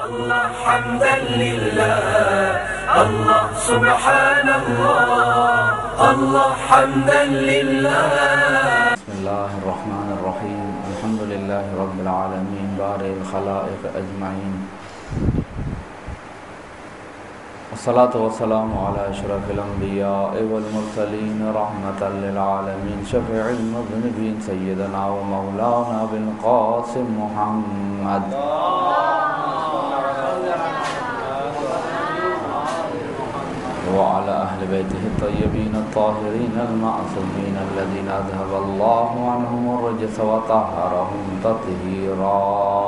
الله حمدا لله الله سبحان الله الله حمدا لله. بسم الله الرحمن الرحيم. الحمد لله رب العالمين بارئ الخلائق أجمعين، والصلاة والسلام على أشرف الأنبياء والمرسلين رحمة للعالمين، شفيع المذنبين سيدنا ومولانا بالقاسم محمد وعلى أهل بيته الطيبين الطاهرين المعصومين الذين أذهب الله عنهم الرجس وطهرهم تطهيرا،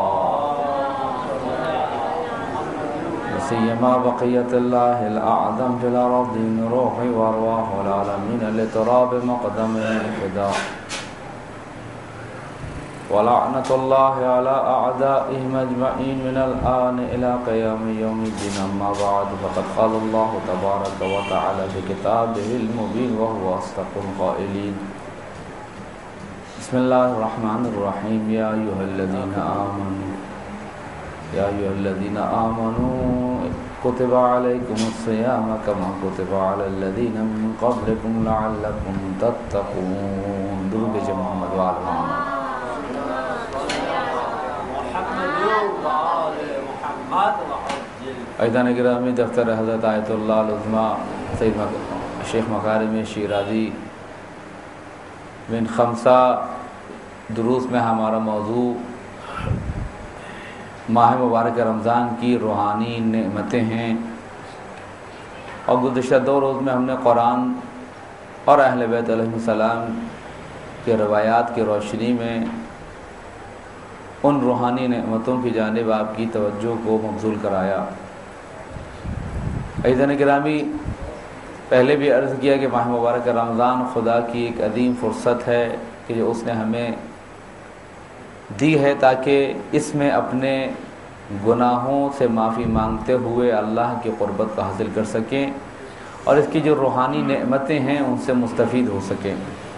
سيما بقية الله الأعظم في الأراضين روح وأرواح العالمين لتراب مقدمه الفداء، ولعنة الله على أعدائهم أجمعين من الآن إلى قيام يوم الدين. أما بعد، فقد قال الله تبارك وتعالى في كتابه المبين وهو أصدق القائلين: بسم الله الرحمن الرحيم. يا أيها الذين آمنوا كتب عليكم الصيام كما كتب على الذين من قبلكم لعلكم تتقون. درود بجے محمد وآل محمد. ایدان گرامی، دفتر حضرت آیت اللہ العظمیٰ سید شیخ مکارم شیرازی من خمسہ دروس میں ہمارا موضوع ماہ مبارک رمضان کی روحانی نعمتیں ہیں، اور گزشتہ 2 روز میں ہم نے قرآن اور اہل بیت علیہ السلام کے روایات کی روشنی میں ان روحانی نعمتوں کی جانب آپ کی توجہ کو مبذول کرایا. عزیزان گرامی، پہلے بھی عرض کیا کہ ماہ مبارک رمضان خدا کی ایک عظیم فرصت ہے کہ جو اس نے ہمیں دی ہے تاکہ اس میں اپنے گناہوں سے معافی مانگتے ہوئے اللہ کی قربت کو حاصل کر سکیں اور اس کی جو روحانی نعمتیں ہیں ان سے مستفید ہو سکیں.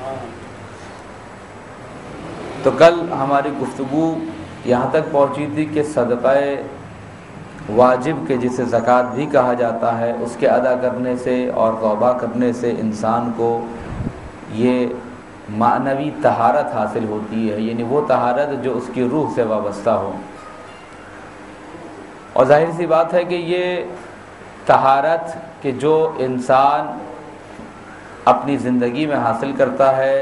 تو کل ہماری گفتگو یہاں تک پہنچی تھی کہ صدقہ واجب کے جسے زکوٰۃ بھی کہا جاتا ہے، اس کے ادا کرنے سے اور توبہ کرنے سے انسان کو یہ معنوی طہارت حاصل ہوتی ہے، یعنی وہ طہارت جو اس کی روح سے وابستہ ہو. اور ظاہر سی بات ہے کہ یہ طہارت کہ جو انسان اپنی زندگی میں حاصل کرتا ہے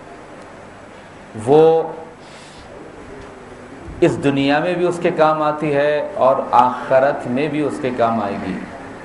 وہ اس دنیا میں بھی اس کے کام آتی ہے اور آخرت میں بھی اس کے کام آئے گی.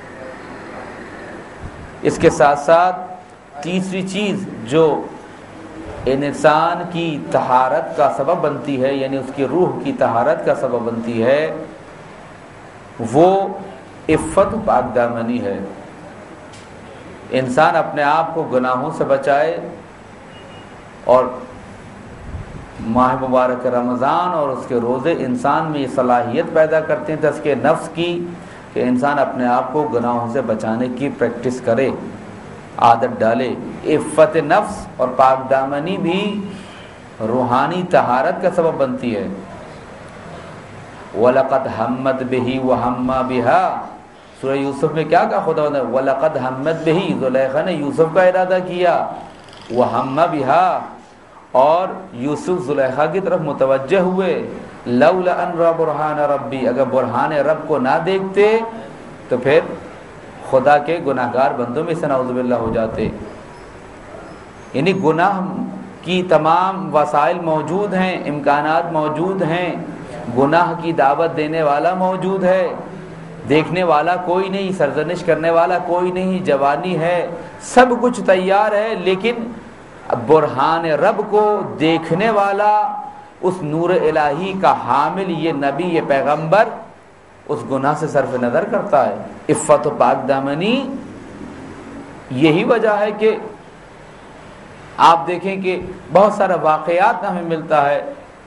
اس کے ساتھ ساتھ تیسری چیز جو انسان کی طہارت کا سبب بنتی ہے، یعنی اس کی روح کی طہارت کا سبب بنتی ہے، وہ عفت و پاک دامنی ہے. انسان اپنے آپ کو گناہوں سے بچائے، اور ماہ مبارک رمضان اور اس کے روزے انسان میں یہ صلاحیت پیدا کرتے ہیں تزکیہ نفس کی کہ انسان اپنے آپ کو گناہوں سے بچانے کی پریکٹس کرے، عادت ڈالے. عفت نفس اور پاک دامنی بھی روحانی طہارت کا سبب بنتی ہے. وَلَقَدْ هَمَّتْ بِهِ وَهَمَّ بِهَا، سورہ یوسف میں کیا کہا خدا نے؟ وَلَقَدْ هَمَّتْ بِهِ، زلیخا نے یوسف کا ارادہ کیا، وَهَمَّ بِهَا، اور یوسف زلیخا کی طرف متوجہ ہوئے. لولا ان رأى برہان ربی، اگر برہان رب کو نہ دیکھتے تو پھر خدا کے گناہگار بندوں میں سے نعوذ باللہ ہو جاتے. یعنی گناہ کی تمام وسائل موجود ہیں، امکانات موجود ہیں، گناہ کی دعوت دینے والا موجود ہے، دیکھنے والا کوئی نہیں، سرزنش کرنے والا کوئی نہیں، جوانی ہے، سب کچھ تیار ہے، لیکن برہان رب کو دیکھنے والا، اس نور الہی کا حامل یہ نبی، یہ پیغمبر اس گناہ سے صرف نظر کرتا ہے. عفت و پاک دامنی یہی وجہ ہے کہ آپ دیکھیں کہ بہت سارا واقعات ہمیں ملتا ہے.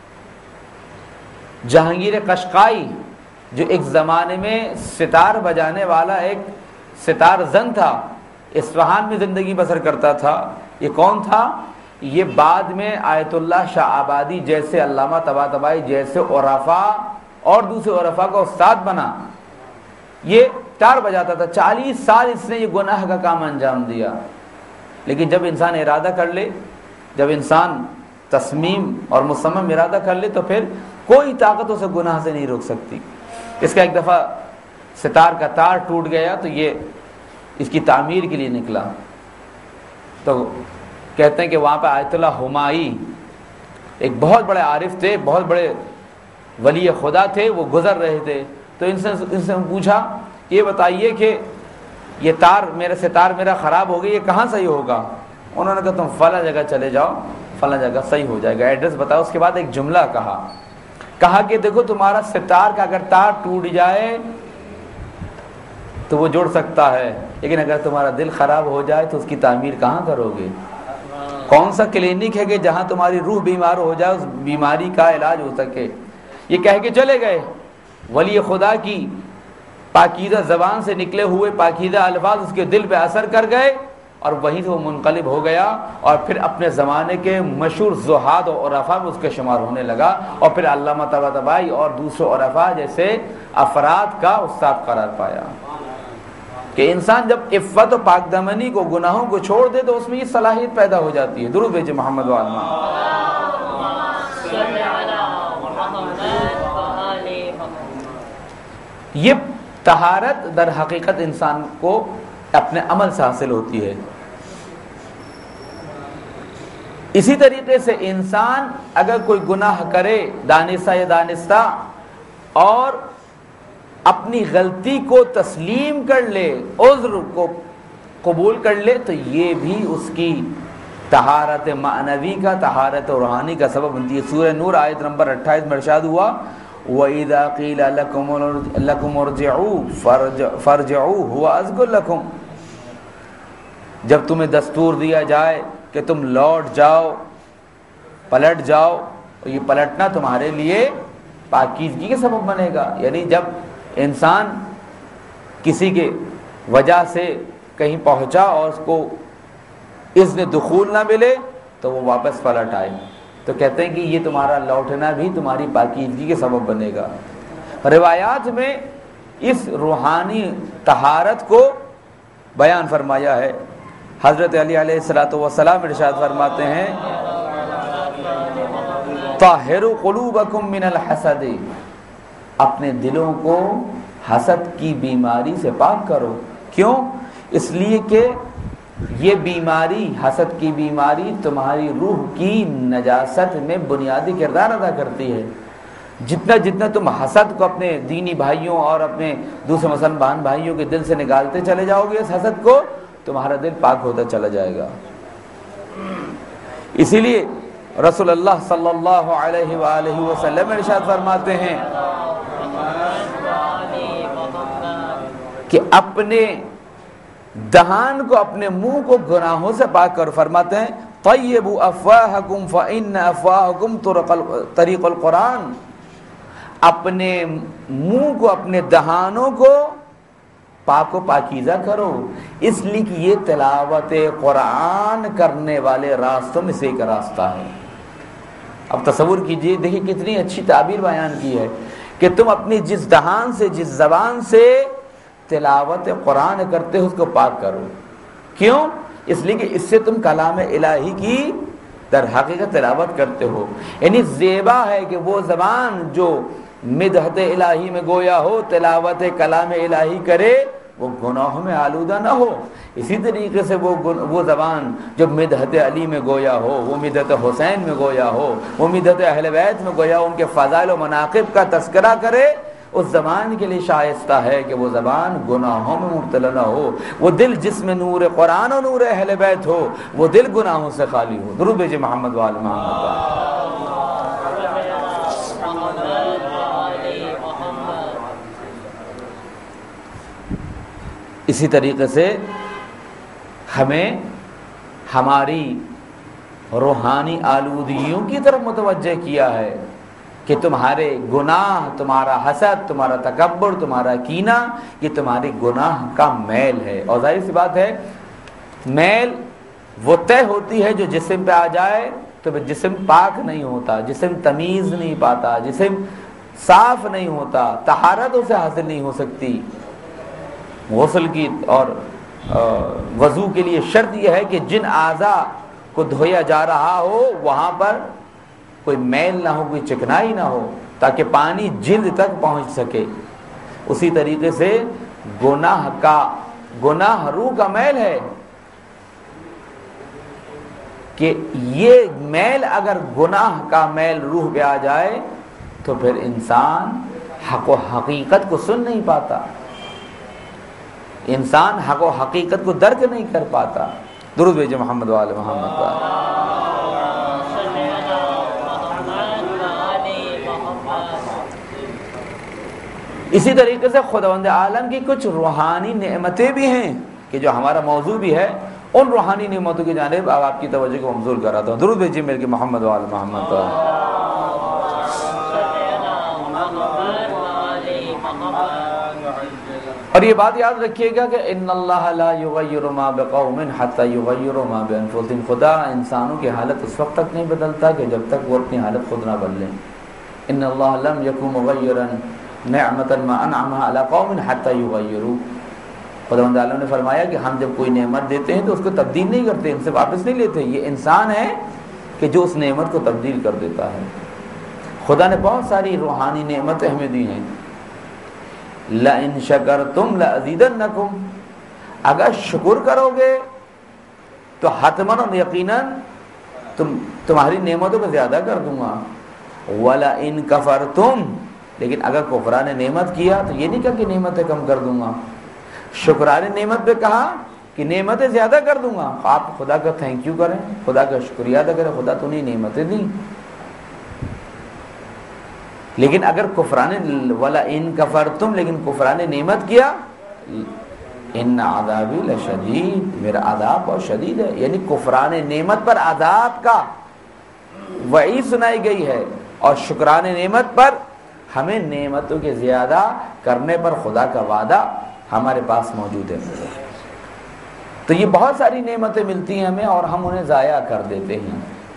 جہانگیر قشقائی جو ایک زمانے میں ستار بجانے والا ایک ستار زن تھا، اصفہان میں زندگی بسر کرتا تھا. یہ کون تھا؟ یہ بعد میں آیت اللہ شاہ آبادی جیسے، علامہ طباطبائی جیسے عرفا اور دوسرے عرفاء کا استاد بنا، یہ ٹار بجاتا تھا، 40 سال اس نے یہ گناہ کا کام انجام دیا۔ لیکن جب انسان ارادہ کر لے، جب انسان تصمیم اور مصمم ارادہ کر لے تو پھر کوئی طاقت اسے گناہ سے نہیں روک سکتی۔ اس کا ایک دفعہ ستار کا تار ٹوٹ گیا تو یہ اس کی تعمیر کے لیے نکلا، تو کہتے ہیں کہ وہاں پہ آیت اللہ ہمائی ایک بہت بڑے عارف تھے، بہت بڑے ولی خدا تھے، وہ گزر رہے تھے، تو ان سے پوچھا یہ بتائیے کہ یہ تار ستار میرا خراب ہو گیا، یہ کہاں صحیح ہوگا؟ انہوں نے کہا تم فلاں جگہ چلے جاؤ، فلاں جگہ صحیح ہو جائے گا، ایڈریس بتاؤ۔ اس کے بعد ایک جملہ کہا کہ دیکھو تمہارا ستار کا اگر تار ٹوٹ جائے تو وہ جڑ سکتا ہے، لیکن اگر تمہارا دل خراب ہو جائے تو اس کی تعمیر کہاں کرو گے؟ کون سا کلینک ہے کہ جہاں تمہاری روح بیمار ہو جائے اس بیماری کا علاج ہو سکے؟ یہ کہہ کے چلے گئے۔ ولی خدا کی پاکیزہ زبان سے نکلے ہوئے پاکیزہ الفاظ اس کے دل پہ اثر کر گئے، اور وہیں سے وہ منقلب ہو گیا، اور پھر اپنے زمانے کے مشہور زہاد و عرفاء میں اس کے شمار ہونے لگا، اور پھر علامہ طباطبائی اور دوسرے عرفاء جیسے افراد کا استاد قرار پایا۔ کہ انسان جب عفت و پاک دامنی کو، گناہوں کو چھوڑ دے تو اس میں یہ صلاحیت پیدا ہو جاتی ہے۔ درود بھیجے محمد و آل یہ طہارت در حقیقت انسان کو اپنے عمل سے حاصل ہوتی ہے۔ اسی طریقے سے انسان اگر کوئی گناہ کرے دانستہ یا دانستہ اور اپنی غلطی کو تسلیم کر لے، عذر کو قبول کر لے، تو یہ بھی اس کی طہارت معنوی کا، طہارت روحانی کا سبب بنتی ہے۔ سورہ نور آیت نمبر 28 میں ارشاد ہوا وَإِذَا قِيلَ لَكُمْ ارْجِعُوا فَارْجِعُوا هُوَ أَزْكَىٰ لَكُمْ، جب تمہیں دستور دیا جائے کہ تم لوٹ جاؤ، پلٹ جاؤ، اور یہ پلٹنا تمہارے لیے پاکیزگی کے سبب بنے گا۔ یعنی جب انسان کسی کے وجہ سے کہیں پہنچا اور اس کو اذن دخول نہ ملے تو وہ واپس پلٹ آئے، تو کہتے ہیں کہ یہ تمہارا لوٹنا بھی تمہاری پاکیزگی کے سبب بنے گا۔ روایات میں اس روحانی طہارت کو بیان فرمایا ہے۔ حضرت علی علیہ السلام ارشاد فرماتے ہیں طاہروا قلوبکم من الحسد، اپنے دلوں کو حسد کی بیماری سے پاک کرو۔ کیوں؟ اس لیے کہ یہ بیماری، حسد کی بیماری، تمہاری روح کی نجاست میں بنیادی کردار ادا کرتی ہے۔ جتنا تم حسد کو اپنے دینی بھائیوں اور اپنے دوسرے مسلمان بھائیوں کے دل سے نکالتے چلے جاؤ گے اس حسد کو، تمہارا دل پاک ہوتا چلا جائے گا۔ اسی لیے رسول اللہ صلی اللہ علیہ وآلہ وسلم ارشاد فرماتے ہیں کہ اپنے دہان کو، اپنے منہ کو گناہوں سے پاک کر، فرماتے ہیں طیبوا افواہکم فإن افواہکم طریق القرآن، اپنے منہ کو، اپنے دہانوں کو پاک و پاکیزہ کرو، اس لیے کہ یہ تلاوت قرآن کرنے والے راستوں میں سے ایک راستہ ہے۔ اب تصور کیجئے، دیکھیں کتنی اچھی تعبیر بیان کی ہے کہ تم اپنی جس دہان سے، جس زبان سے تلاوت قرآن کرتے ہو اس کو پاک کرو۔ کیوں؟ اس لیے کہ اس سے تم کلام الہی کی در حقیقت تلاوت کرتے ہو۔ یعنی زیبا ہے کہ وہ زبان جو مدحت الہی میں گویا ہو، تلاوت کلام الہی کرے، وہ گناہوں میں آلودہ نہ ہو۔ اسی طریقے سے وہ زبان جو مدحت علی میں گویا ہو، وہ مدحت حسین میں گویا ہو، وہ مدحت اہل بیت میں گویا ہو، ان کے فضائل و مناقب کا تذکرہ کرے، اس زبان کے لیے شائستہ ہے کہ وہ زبان گناہوں میں مبتلا نہ ہو۔ وہ دل جس میں نور قرآن و نور اہل بیت ہو، وہ دل گناہوں سے خالی ہو۔ درود بھیجے محمد و آل محمد۔ اسی طریقے سے ہمیں ہماری روحانی آلودگیوں کی طرف متوجہ کیا ہے کہ تمہارے گناہ، تمہارا حسد، تمہارا تکبر، تمہارا کینہ، یہ تمہاری گناہ کا میل ہے۔ اور ظاہر سی بات ہے، میل وہ طے ہوتی ہے جو جسم پہ آ جائے تو جسم پاک نہیں ہوتا، جسم تمیز نہیں پاتا، جسم صاف نہیں ہوتا، طہارت اسے حاصل نہیں ہو سکتی. غسل کی اور وضو کے لیے شرط یہ ہے کہ جن اعضاء کو دھویا جا رہا ہو وہاں پر کوئی میل نہ ہو، کوئی چکنائی نہ ہو، تاکہ پانی جلد تک پہنچ سکے. اسی طریقے سے گناہ روح کا میل ہے کہ یہ میل اگر گناہ کا میل روح پہ آ جائے تو پھر انسان حق و حقیقت کو سن نہیں پاتا، انسان حق و حقیقت کو درک نہیں کر پاتا. درود بھیجے محمد وآل محمد پر. اسی طریقے سے خداوند عالم کی کچھ روحانی نعمتیں بھی ہیں کہ جو ہمارا موضوع بھی ہے، ان روحانی نعمتوں کی جانب اب آپ کی توجہ کو مبذول کراتا ہوں. درود بھیجیے میرے محمد وآل محمد پر. اور یہ بات یاد رکھیے گا کہ ان اللہ لا یغیر ما بقوم حتی یغیروا ما بانفسہم. خدا انسانوں کی حالت اس وقت تک نہیں بدلتا کہ جب تک وہ اپنی حالت خود نہ بدلیں. ان اللہ لم یکن مغیرا نعمتا ما انعمها علی قوم حتی یغیروا. خداوند عالم نے فرمایا کہ ہم جب کوئی نعمت دیتے ہیں تو اس کو تبدیل نہیں کرتے، ان سے واپس نہیں لیتے. یہ انسان ہے کہ جو اس نعمت کو تبدیل کر دیتا ہے. خدا نے بہت ساری روحانی نعمتیں ہمیں دی ہیں. لَإِن شَكَرْتُمْ لَأَزِيدَنَّكُمْ. اگر شکر کرو گے تو حتماً اور یقیناً تمہاری نعمتوں کو زیادہ کر دوں گا. وَلَئِن كَفَرْتُمْ. لیکن اگر کفران نعمت کیا تو یہ نہیں کہا کہ نعمتیں کم کر دوں گا، شکران نعمت پہ کہا کہ نعمتیں زیادہ کر دوں گا. آپ خدا کا تھینک یو کریں، خدا کا شکریہ ادا کریں، خدا تو نے نعمتیں دی. لیکن اگر کفران وَلَئِن كَفَرْتُمْ، لیکن کفران نعمت کیا، ان عذابی لشدید، میرا عذاب بہت شدید ہے. یعنی کفران نعمت پر عذاب کا وعید سنائی گئی ہے، اور شکران نعمت پر ہمیں نعمتوں کے زیادہ کرنے پر خدا کا وعدہ ہمارے پاس موجود ہے. تو یہ بہت ساری نعمتیں ملتی ہیں ہمیں اور ہم انہیں ضائع کر دیتے ہیں.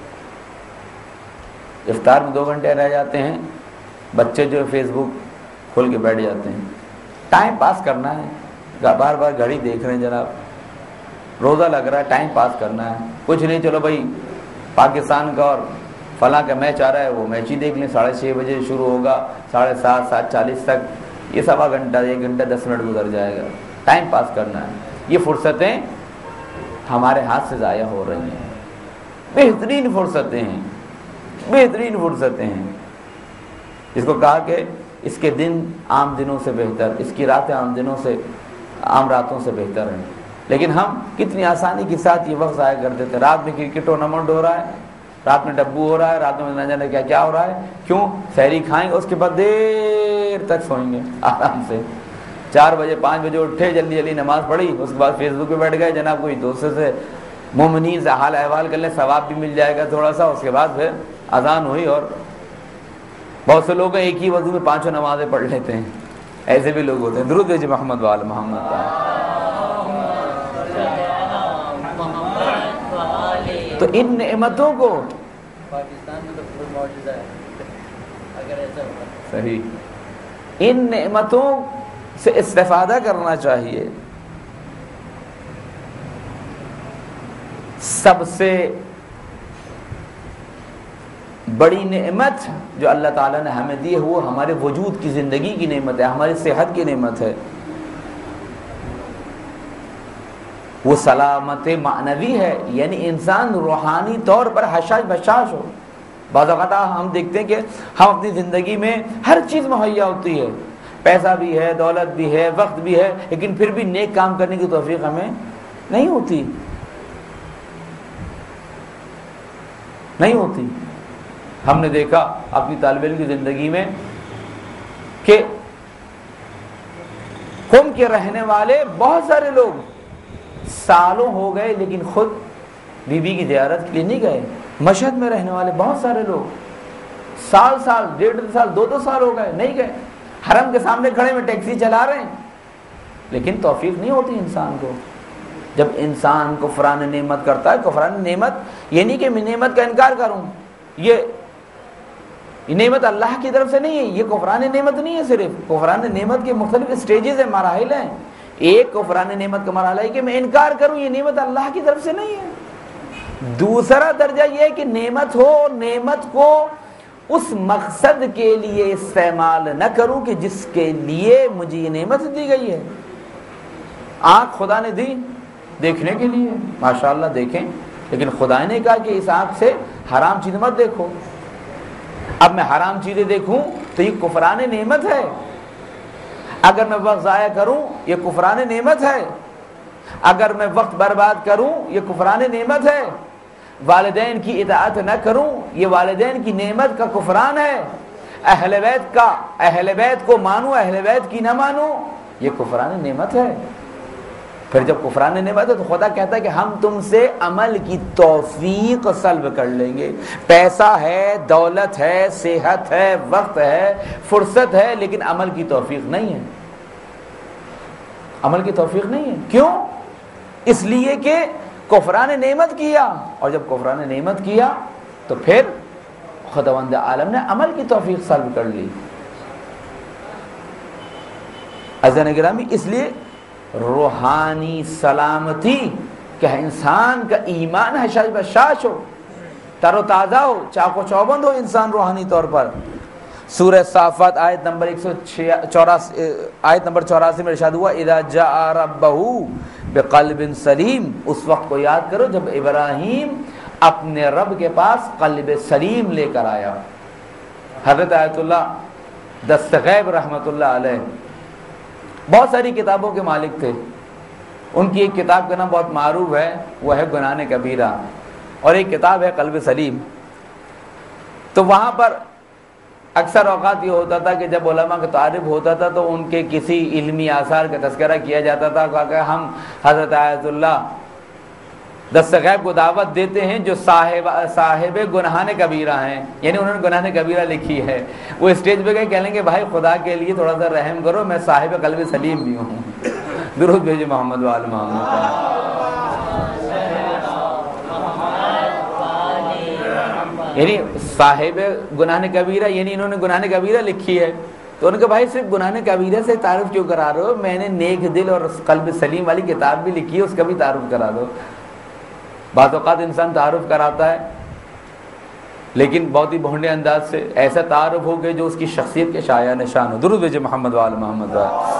افطار میں 2 گھنٹے رہ جاتے ہیں، بچے جو فیس بک کھول کے بیٹھ جاتے ہیں. ٹائم پاس کرنا ہے، بار بار گھڑی دیکھ رہے ہیں جناب، روزہ لگ رہا ہے، ٹائم پاس کرنا ہے. کچھ نہیں، چلو بھائی پاکستان کا اور فلاں کا میچ آ رہا ہے، وہ میچ ہی دیکھ لیں. 6:30 بجے شروع ہوگا، 7:30 7:40 تک، یہ سوا گھنٹہ 1 گھنٹہ 10 منٹ گزر جائے گا. ٹائم پاس کرنا ہے. یہ فرصتیں ہمارے ہاتھ سے ضائع ہو رہی ہیں. بہترین فرصتیں ہیں، بہترین فرصتیں ہیں، جس کو کہا کہ اس کے دن عام دنوں سے بہتر، اس کی راتیں عام دنوں سے، عام راتوں سے بہتر ہیں. لیکن ہم کتنی آسانی کے ساتھ یہ وقت ضائع کر دیتے ہیں. رات میں کرکٹ ٹورنامنٹ ہو رہا ہے، رات میں ڈبو ہو رہا ہے، رات میں نہ جانے کیا کیا ہو رہا ہے. کیوں؟ سحری کھائیں گے، اس کے بعد دیر تک سوئیں گے آرام سے. 4 بجے 5 بجے اٹھے، جلدی جلدی نماز پڑھی، اس کے بعد فیس بک پہ بیٹھ گئے. جناب کوئی دوست سے مومنین سے حال احوال کر لیں، ثواب بھی مل جائے گا تھوڑا سا. اس کے بعد پھر اذان ہوئی، اور بہت سے لوگ ایک ہی وضو میں 5 نمازیں پڑھ لیتے ہیں. ایسے بھی لوگ ہوتے ہیں. درود بھیجیے محمد وآل محمد کا. تو ان نعمتوں کو پاکستان میں تو معجزہ ہے اگر ایسا ہوگا. صحیح، ان نعمتوں سے استفادہ کرنا چاہیے. سب سے بڑی نعمت جو اللہ تعالیٰ نے ہمیں دی ہے وہ ہمارے وجود کی زندگی کی نعمت ہے، ہماری صحت کی نعمت ہے. وہ سلامت معنوی ہے، یعنی انسان روحانی طور پر حشاش بشاش ہو. بعض اوقات ہم دیکھتے ہیں کہ ہم اپنی زندگی میں ہر چیز مہیا ہوتی ہے، پیسہ بھی ہے، دولت بھی ہے، وقت بھی ہے، لیکن پھر بھی نیک کام کرنے کی توفیق ہمیں نہیں ہوتی. ہم نے دیکھا اپنی طالب علم کی زندگی میں کہ قم کے رہنے والے بہت سارے لوگ سالوں ہو گئے لیکن خود بی بی کی زیارت کے لیے نہیں گئے. مشہد میں رہنے والے بہت سارے لوگ سال 1.5 سال 2 سال ہو گئے نہیں گئے. حرم کے سامنے کھڑے میں ٹیکسی چلا رہے ہیں، لیکن توفیق نہیں ہوتی انسان کو. جب انسان کفران نعمت کرتا ہے، کفران نعمت یہ نہیں کہ میں نعمت کا انکار کروں، یہ یہ نعمت اللہ کی طرف سے نہیں ہے، یہ کفران نعمت نہیں ہے، صرف کفران نعمت کے مختلف سٹیجز ہیں، مراحل ہیں۔ ایک کفران نعمت کا مرحلہ ہے کہ میں انکار کروں یہ نعمت اللہ کی طرف سے نہیں ہے۔ دوسرا درجہ یہ ہے کہ نعمت ہو اور نعمت کو اس مقصد کے لیے استعمال نہ کروں کہ جس کے لیے مجھے یہ نعمت دی گئی ہے۔ آنکھ خدا نے دی دیکھنے کے لیے، ماشاءاللہ دیکھیں، لیکن خدا نے کہا کہ اس آنکھ سے حرام چیز مت دیکھو۔ اب میں حرام چیزیں دیکھوں تو یہ کفران نعمت ہے، اگر میں وقت ضائع کروں یہ کفران نعمت ہے، اگر میں وقت برباد کروں یہ کفران نعمت ہے، والدین کی اطاعت نہ کروں یہ والدین کی نعمت کا کفران ہے، اہل بیت کو مانوں اہل بیت کی نہ مانوں یہ کفران نعمت ہے۔ پھر جب کفران نعمت ہے تو خدا کہتا ہے کہ ہم تم سے عمل کی توفیق سلب کر لیں گے۔ پیسہ ہے، دولت ہے، صحت ہے، وقت ہے، فرصت ہے، لیکن عمل کی توفیق نہیں ہے، عمل کی توفیق نہیں ہے۔ کیوں؟ اس لیے کہ کفران نعمت کیا، اور جب کفران نعمت کیا تو پھر خداوند عالم نے عمل کی توفیق سلب کر لی۔ عزیزان گرامی، اس لیے روحانی سلامتی کہ انسان کا ایمان ہے شاش بشاش ہو، تر و تازہ ہو، چاق و چوبند ہو انسان روحانی طور پر۔ سورہ صافات آیت نمبر 84 میں ارشاد ہوا اذا جاء ربہ بقلب سلیم، اس وقت کو یاد کرو جب ابراہیم اپنے رب کے پاس قلب سلیم لے کر آیا۔ حضرت آیت اللہ دستغیب رحمۃ اللہ علیہ بہت ساری کتابوں کے مالک تھے، ان کی ایک کتاب کا نام بہت معروف ہے، وہ ہے گناہ کبیرہ، اور ایک کتاب ہے قلب سلیم۔ تو وہاں پر اکثر اوقات یہ ہوتا تھا کہ جب علماء کا تعارف ہوتا تھا تو ان کے کسی علمی آثار کا تذکرہ کیا جاتا تھا کہ ہم حضرت آیت اللہ دستغیب کو دعوت دیتے ہیں جو صاحب گناہ کبیرہ ہیں، یعنی انہوں نے گناہ کبیرہ لکھی ہے۔ وہ اسٹیج پہ گئے کہہ لیں گے بھائی خدا کے لیے تھوڑا سا رحم کرو، میں صاحب قلب سلیم بھی ہوں۔ درود بھیجے محمد وآل محمد۔ یعنی صاحب گناہ کبیرہ، یعنی انہوں نے گناہ کبیرہ لکھی ہے، تو ان کے بھائی صرف گناہ کبیرہ سے تعارف کیوں کرا رہے ہو؟ میں نے نیک دل اور قلب سلیم والی کتاب بھی لکھی ہے، اس کا بھی تعارف کرا دو۔ بعض اوقات انسان تعارف کراتا ہے لیکن بہت ہی بھونڈے انداز سے، ایسا تعارف ہو کہ جو اس کی شخصیت کے شایع نشان ہو۔ درود بھیجے محمد وآل محمد۔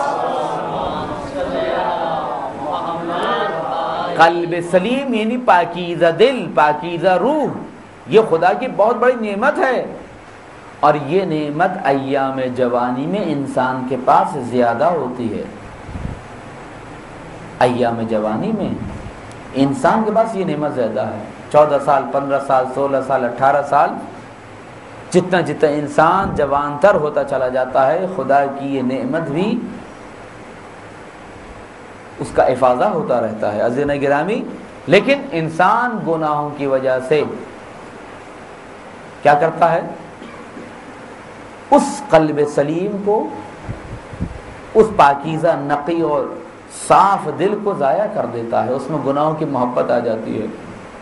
قلب سلیم یعنی پاکیزہ دل، پاکیزہ روح، یہ خدا کی بہت بڑی نعمت ہے، اور یہ نعمت ایام جوانی میں انسان کے پاس زیادہ ہوتی ہے۔ ایام جوانی میں انسان کے پاس یہ نعمت زیادہ ہے۔ 14 سال، 15 سال، 16 سال، 18 سال، جتنا انسان جوان تر ہوتا چلا جاتا ہے، خدا کی یہ نعمت بھی اس کا افاضہ ہوتا رہتا ہے۔ عزیزان گرامی، لیکن انسان گناہوں کی وجہ سے کیا کرتا ہے؟ اس قلب سلیم کو، اس پاکیزہ نقی اور صاف دل کو ضائع کر دیتا ہے، اس میں گناہوں کی محبت آ جاتی ہے،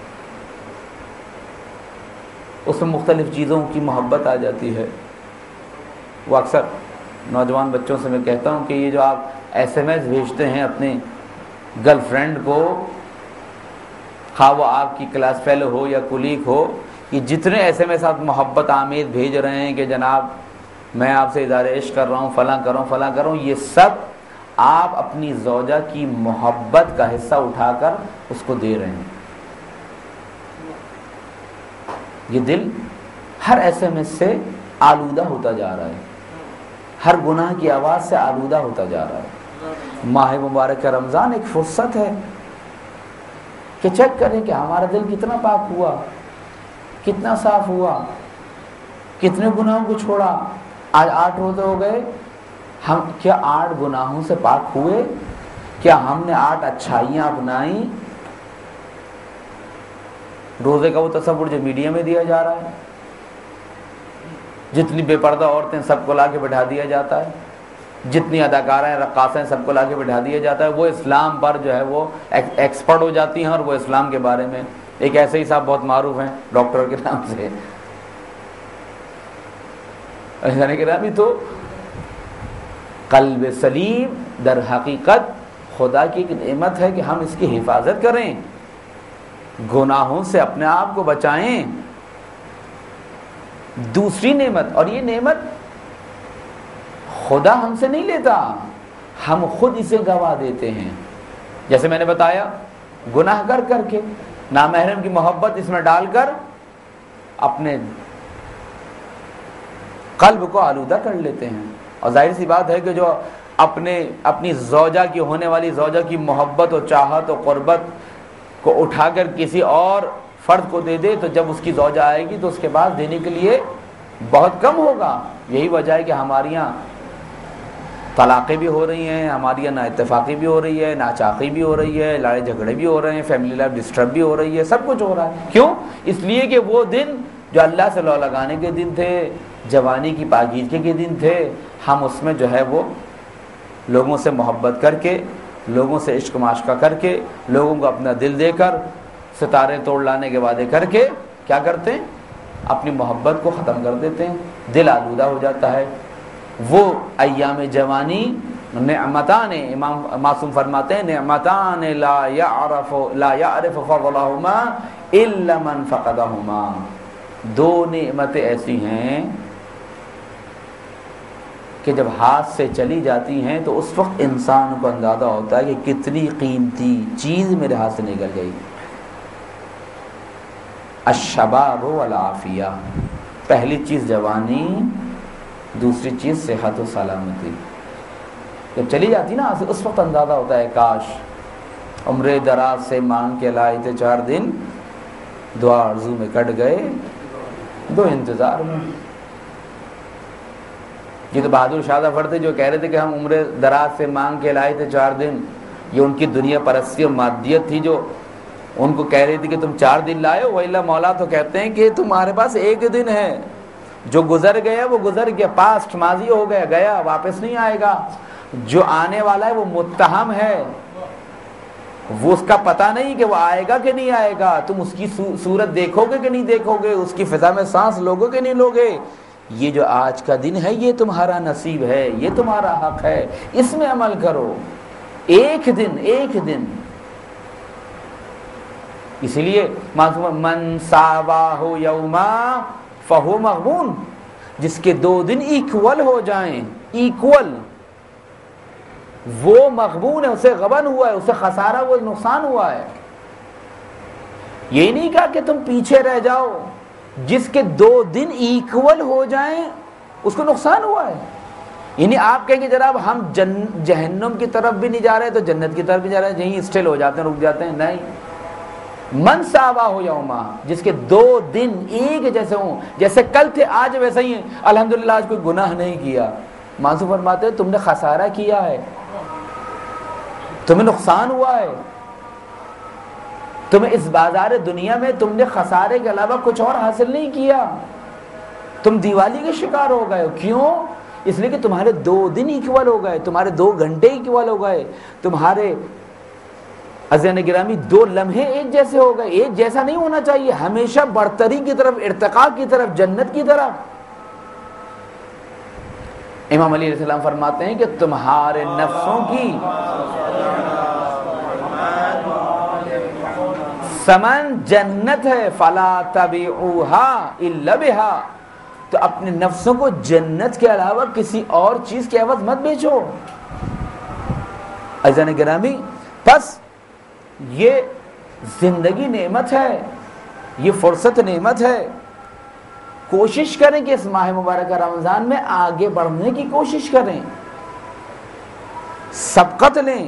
اس میں مختلف چیزوں کی محبت آ جاتی ہے۔ وہ اکثر نوجوان بچوں سے میں کہتا ہوں کہ یہ جو آپ ایس ایم ایس بھیجتے ہیں اپنے گرل فرینڈ کو، خواہ وہ آپ کی کلاس فیلو ہو یا کولیگ ہو، یہ جتنے ایس ایم ایس آپ محبت آمیز بھیج رہے ہیں کہ جناب میں آپ سے اظہار عشق کر رہا ہوں، فلاں کر رہا ہوں، فلاں کر رہا ہوں، یہ سب آپ اپنی زوجہ کی محبت کا حصہ اٹھا کر اس کو دے رہے ہیں۔ یہ دل ہر ایس ایم ایس سے آلودہ ہوتا جا رہا ہے، ہر گناہ کی آواز سے آلودہ ہوتا جا رہا ہے۔ ماہ مبارک رمضان ایک فرصت ہے کہ چیک کریں کہ ہمارا دل کتنا پاک ہوا، کتنا صاف ہوا، کتنے گناہوں کو چھوڑا۔ آج 8 روزے ہو گئے، ہم کیا 8 گناہوں سے پاک ہوئے؟ کیا ہم نے 8 اچھائیاں اپنائیں؟ روزے کا وہ تصور جو میڈیا میں دیا جا رہا ہے، جتنی بے پردہ عورتیں سب کو لا کے بٹھا دیا جاتا ہے، جتنی اداکاریں رقاصیں سب کو لا کے بٹھا دیا جاتا ہے، وہ اسلام پر جو ہے وہ ایکسپرٹ ہو جاتی ہیں، اور وہ اسلام کے بارے میں ایک ایسے ہی صاحب بہت معروف ہیں ڈاکٹر کے نام سے، یعنی کہ نامی تو قلب سلیم در حقیقت خدا کی ایک نعمت ہے کہ ہم اس کی حفاظت کریں، گناہوں سے اپنے آپ کو بچائیں۔ دوسری نعمت، اور یہ نعمت خدا ہم سے نہیں لیتا، ہم خود اسے گوا دیتے ہیں۔ جیسے میں نے بتایا، گناہ کر کے نامحرم کی محبت اس میں ڈال کر اپنے قلب کو آلودہ کر لیتے ہیں، اور ظاہر سی بات ہے کہ جو اپنی زوجہ کی ہونے والی زوجہ کی محبت و چاہت و قربت کو اٹھا کر کسی اور فرد کو دے دے، تو جب اس کی زوجہ آئے گی تو اس کے بعد دینے کے لیے بہت کم ہوگا۔ یہی وجہ ہے کہ ہمارے یہاں طلاقیں بھی ہو رہی ہیں، ہمارے یہاں نا اتفاقی بھی ہو رہی ہے، ناچاقی بھی ہو رہی ہے، لڑائی جھگڑے بھی ہو رہے ہیں، فیملی لائف ڈسٹرب بھی ہو رہی ہے، سب کچھ ہو رہا ہے۔ کیوں؟ اس لیے کہ وہ دن جو اللہ سے لو لگانے کے دن تھے، جوانی کی پاکیزگی کے دن تھے، ہم اس میں جو ہے وہ لوگوں سے محبت کر کے، لوگوں سے عشق معاشقہ کر کے، لوگوں کو اپنا دل دے کر، ستارے توڑ لانے کے وعدے کر کے کیا کرتے ہیں؟ اپنی محبت کو ختم کر دیتے ہیں، دل آلودہ ہو جاتا ہے۔ وہ ایام جوانی نعمتان، امام معصوم فرماتے ہیں نعمتان لا یعرف فضلہما الا من فقدہما، دو نعمتیں ایسی ہیں کہ جب ہاتھ سے چلی جاتی ہیں تو اس وقت انسان کو اندازہ ہوتا ہے کہ کتنی قیمتی چیز میرے ہاتھ سے نکل گئی۔ الشباب والعافیہ، پہلی چیز جوانی، دوسری چیز صحت و سلامتی۔ جب چلی جاتی نا اس وقت اندازہ ہوتا ہے کاش عمر دراز سے مانگ کے لائے تھے 4 دن، دعا آرزو میں کٹ گئے 2 انتظار میں۔ یہ تو بہادر شاہ ظفر تھے جو کہہ رہے تھے کہ ہم عمر دراز سے مانگ کے لائے تھے 4 دن۔ یہ ان کی دنیا پرستی اور مادیت تھی جو ان کو کہہ رہی تھی کہ تم 4 دن لائے ہو، وَإِلَّا مولا تو کہتے ہیں کہ تمہارے پاس 1 دن ہے، جو گزر گیا وہ گزر گیا، پاسٹ ماضی ہو گیا، گیا واپس نہیں آئے گا۔ جو آنے والا ہے وہ متہم ہے، وہ اس کا پتہ نہیں کہ وہ آئے گا کہ نہیں آئے گا، تم اس کی صورت دیکھو گے کہ نہیں دیکھو گے، اس کی فضا میں سانس لوگے کہ نہیں لوگے۔ یہ جو آج کا دن ہے یہ تمہارا نصیب ہے، یہ تمہارا حق ہے، اس میں عمل کرو۔ 1 دن۔ اس لیے من ساواہ یوما فہو مغبون، جس کے 2 دن ایکول ہو جائیں، ایکول، وہ مغبون ہے، اسے غبن ہوا ہے، اسے خسارہ، وہ نقصان ہوا ہے۔ یہ نہیں کہا کہ تم پیچھے رہ جاؤ، جس کے 2 دن ایکول ہو جائیں اس کو نقصان ہوا ہے۔ یعنی آپ کہیں کہ جناب ہم جہنم کی طرف بھی نہیں جا رہے تو جنت کی طرف بھی جا رہے ہیں، یہیں اسٹیل ہو جاتے ہیں، رک جاتے ہیں، نہیں۔ من ساوا ہو یوما، جس کے 2 دن ایک جیسے ہوں، جیسے کل تھے آج ویسے ہی ہیں، الحمدللہ آج کوئی گناہ نہیں کیا۔ معصوم فرماتے ہیں تم نے خسارہ کیا ہے، تمہیں نقصان ہوا ہے، تمہیں اس بازار دنیا میں تم نے خسارے کے علاوہ کچھ اور حاصل نہیں کیا، تم دیوالی کے شکار ہو گئے ہو۔ کیوں؟ اس لیے کہ تمہارے 2 دن ایکول ہو گئے، تمہارے 2 گھنٹے ایکول ہو گئے، تمہارے عزیزان گرامی 2 لمحے ایک جیسے ہو گئے۔ ایک جیسا نہیں ہونا چاہیے، ہمیشہ برتری کی طرف، ارتقاء کی طرف، جنت کی طرف۔ امام علی علیہ السلام فرماتے ہیں کہ تمہارے نفسوں کی سمن جنت ہے، فلا تبعوها الا بها، تو اپنے نفسوں کو جنت کے علاوہ کسی اور چیز کے عوض مت بیچو۔ عزیزان گرامی، پس یہ زندگی نعمت ہے، یہ فرصت نعمت ہے۔ کوشش کریں کہ اس ماہ مبارکہ رمضان میں آگے بڑھنے کی کوشش کریں، سبقت لیں،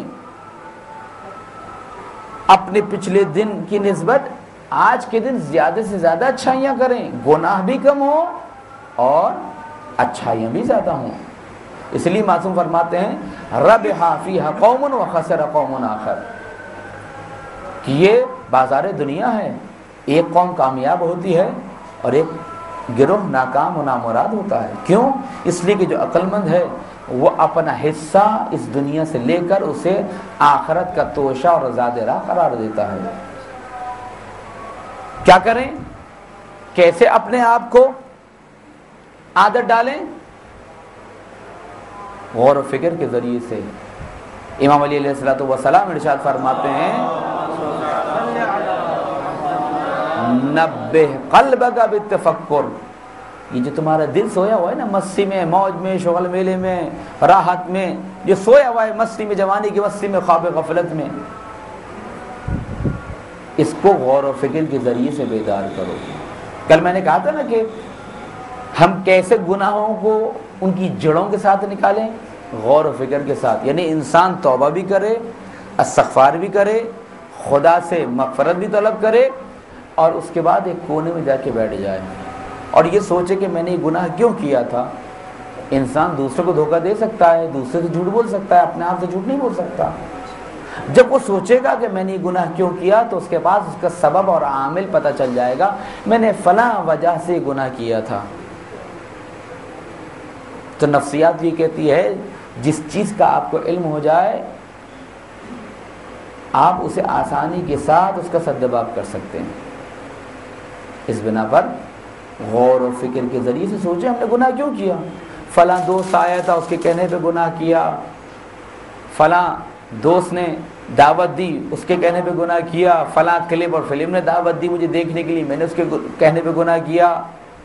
اپنے پچھلے دن کی نسبت آج کے دن زیادہ سے زیادہ اچھائیاں کریں، گناہ بھی کم ہوں اور اچھائیاں بھی زیادہ ہوں۔ اس لیے معصوم فرماتے ہیں ربح فیہا قوم وخسر قوم آخر، کہ یہ بازار دنیا ہے، ایک قوم کامیاب ہوتی ہے اور ایک گروہ ناکام و نامراد ہوتا ہے۔ کیوں؟ اس لیے کہ جو عقل مند ہے وہ اپنا حصہ اس دنیا سے لے کر اسے آخرت کا توشہ اور زاد راہ قرار دیتا ہے۔ کیا کریں؟ کیسے اپنے آپ کو عادت ڈالیں؟ غور و فکر کے ذریعے سے۔ امام علی علیہ السلام ارشاد فرماتے ہیں نبہ قلبک بالتفکر، یہ جو تمہارا دل سویا ہوا ہے نا، مستی میں، موج میں، شغل میلے میں، راحت میں، جو سویا ہوا ہے مستی میں، جوانی کی مستی میں، خواب غفلت میں، اس کو غور و فکر کے ذریعے سے بیدار کرو۔ کل میں نے کہا تھا نا کہ ہم کیسے گناہوں کو ان کی جڑوں کے ساتھ نکالیں، غور و فکر کے ساتھ، یعنی انسان توبہ بھی کرے، استغفار بھی کرے، خدا سے مغفرت بھی طلب کرے، اور اس کے بعد ایک کونے میں جا کے بیٹھ جائے اور یہ سوچے کہ میں نے یہ گناہ کیوں کیا تھا۔ انسان دوسرے کو دھوکہ دے سکتا ہے، دوسرے سے جھوٹ بول سکتا ہے، اپنے آپ سے جھوٹ نہیں بول سکتا۔ جب وہ سوچے گا کہ میں نے یہ گناہ کیوں کیا، تو اس کے بعد اس کا سبب اور عامل پتہ چل جائے گا، میں نے فلاں وجہ سے گناہ کیا تھا۔ تو نفسیات یہ کہتی ہے جس چیز کا آپ کو علم ہو جائے آپ اسے آسانی کے ساتھ اس کا سدباب کر سکتے ہیں۔ اس بنا پر غور و فکر کے ذریعے سے سوچیں ہم نے گناہ کیوں کیا۔ فلاں دوست آیا تھا، اس کے کہنے پہ گناہ کیا، فلاں دوست نے دعوت دی، اس کے کہنے پہ گناہ کیا، فلاں کلپ اور فلم نے دعوت دی مجھے دیکھنے کے لیے، میں نے اس کے کہنے پہ گناہ کیا۔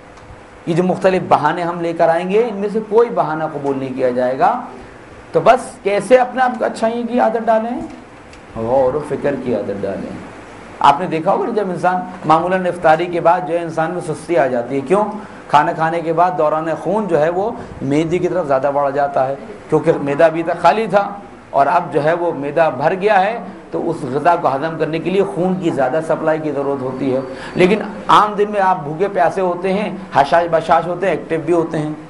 یہ جو مختلف بہانے ہم لے کر آئیں گے، ان میں سے کوئی بہانہ قبول نہیں کیا جائے گا۔ تو بس کیسے اپنے آپ کو اچھائی کی عادت ڈالیں، غور و فکر کی عادت ڈالیں۔ آپ نے دیکھا ہوگا جب انسان معمولاً افطاری کے بعد جو ہے انسان میں سستی آ جاتی ہے، کیوں؟ کھانا کھانے کے بعد دوران خون جو ہے وہ معدے کی طرف زیادہ بڑھ جاتا ہے، کیونکہ معدہ ابھی تک خالی تھا اور اب جو ہے وہ معدہ بھر گیا ہے، تو اس غذا کو ہضم کرنے کے لیے خون کی زیادہ سپلائی کی ضرورت ہوتی ہے۔ لیکن عام دن میں آپ بھوکے پیاسے ہوتے ہیں، حشاش بشاش ہوتے ہیں، ایکٹیو بھی ہوتے ہیں،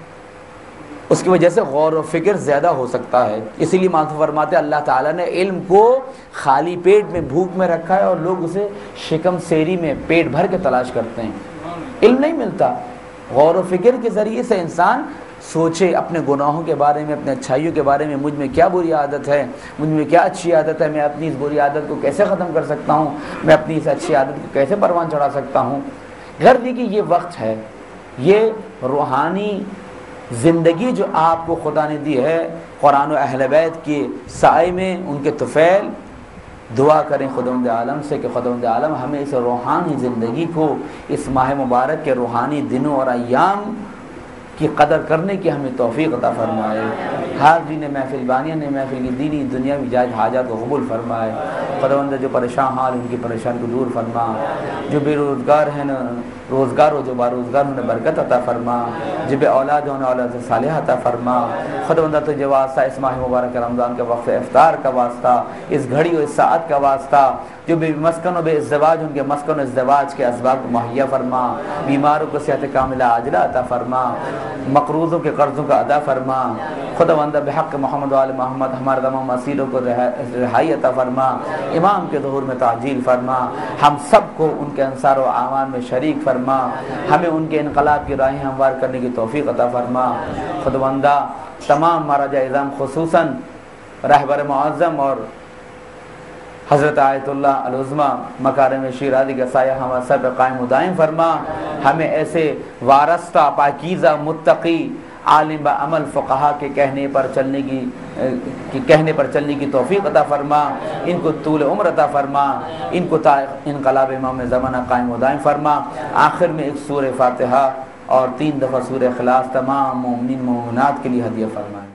اس کی وجہ سے غور و فکر زیادہ ہو سکتا ہے۔ اسی لیے مانسو فرماتے ہیں اللہ تعالیٰ نے علم کو خالی پیٹ میں بھوک میں رکھا ہے اور لوگ اسے شکم سیری میں پیٹ بھر کے تلاش کرتے ہیں، علم نہیں ملتا۔ غور و فکر کے ذریعے سے انسان سوچے اپنے گناہوں کے بارے میں، اپنے اچھائیوں کے بارے میں، مجھ میں کیا بری عادت ہے، مجھ میں کیا اچھی عادت ہے، میں اپنی اس بری عادت کو کیسے ختم کر سکتا ہوں، میں اپنی اس اچھی عادت کو کیسے پروان چڑھا سکتا ہوں۔ غرض یہ کہ یہ وقت ہے، یہ روحانی زندگی جو آپ کو خدا نے دی ہے قرآن و اہل بیت کے سائے میں، ان کے طفیل، دعا کریں خداوند عالم سے کہ خداوند عالم ہمیں اس روحانی زندگی کو، اس ماہ مبارک کے روحانی دنوں اور ایام کی قدر کرنے کی ہمیں توفیق عطا فرمائے۔ حاضرین محفل بانیہ نے محفل کی دینی دنیاوی جائز حاجات کو قبول فرمائے۔ خداوند جو پریشان حال ان کی پریشانی کو دور فرما، جو بے روزگار ہیں روزگار ہو، جو باروزگار انہیں برکت عطا فرما، جو بے اولاد ہیں انہیں اولاد صالحہ عطا فرما۔ خداوند تجھے واسطہ اس ماہ مبارک رمضان کا وقت افطار کا واسطہ، اس گھڑی و اس ساعت کا واسطہ، جو بے مسکن و بے ازدواج ان کے مسکن و ازدواج کے اسباب کو مہیا فرما، بیماروں کو صحت کاملہ عاجلہ عطا فرما، مقروضوں کے قرضوں کا ادا فرما۔ خداوند بحق محمد و آل محمد ہمارے تمام اسیروں کو رہائی عطا فرما، امام کے ظہور میں تعجیل فرما، ہم سب کو ان کے انصار و اعوان میں شریک فرما، ہمیں ان کے انقلاب کی راہیں ہموار کرنے کی توفیق عطا فرما۔ خداوندہ تمام مہاراجہ اعظم خصوصاً رہبر معظم اور حضرت آیت اللہ العظمیٰ مکارم شیرازی کا سایہ ہمارے سر پہ قائم و دائم فرما، ہمیں ایسے وارستہ پاکیزہ متقی عالم با عمل فقہا کے کہنے پر چلنے کی توفیق عطا فرما، ان کو طول عمر عطا فرما، ان کو تا انقلاب امام زمانہ قائم و دائم فرما۔ آخر میں ایک سورہ فاتحہ اور 3 دفعہ سورہ اخلاص تمام مومنین مومنات کے لیے ہدیہ فرمائیں۔